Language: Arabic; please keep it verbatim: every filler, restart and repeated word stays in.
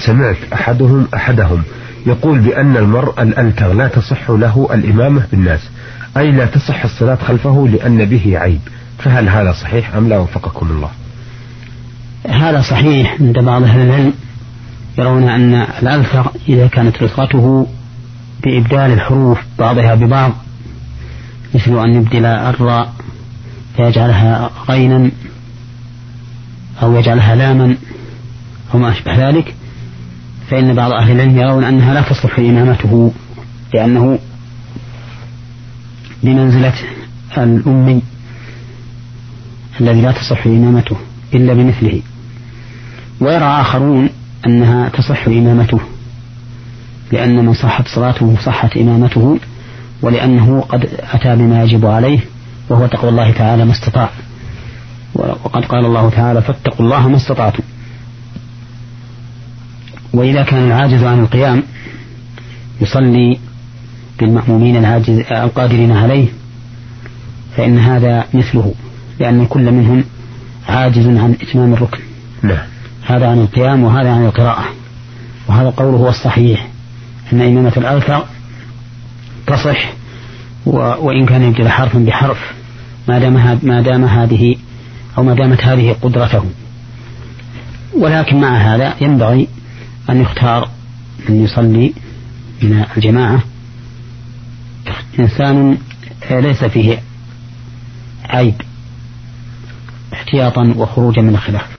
سمعت أحدهم أحدهم يقول بأن المرء الألتغ لا تصح له الإمامة بالناس، أي لا تصح الصلاة خلفه لأن به عيب، فهل هذا صحيح أم لا وفقكم الله؟ هذا صحيح عند بعض أهل العلم، يرون أن الألتغ إذا كانت رتقته بإبدال الحروف بعضها ببعض، مثل أن يبدل الراء فيجعلها غينا أو يجعلها لاما أو ما أشبه ذلك، فإن بعض أهل العلم يرون أنها لا تصح إمامته، لأنه بمنزلة الأمي الذي لا تصح إمامته إلا بمثله. ويرى آخرون أنها تصح إمامته، لأن من صحت صلاته صحت إمامته، ولأنه قد أتى بما يجب عليه وهو تقوى الله تعالى ما استطاع، وقد قال الله تعالى فاتقوا الله ما استطعتم. وإذا كان العاجز عن القيام يصلي بالمأمومين العاجز القادرين عليه، فإن هذا مثله، لأن كل منهم عاجز عن إتمام الركن، لا. هذا عن القيام وهذا عن القراءة. وهذا القول هو الصحيح، أن إمامة الألتغ تصح وإن كان يبدل حرفا بحرف، ما دام ما دام هذه أو ما دامت هذه قدرته. ولكن مع هذا ينبغي أن يختار أن يصلي من الجماعة إنسان ليس فيه عيب، احتياطا وخروجا من الخلاف.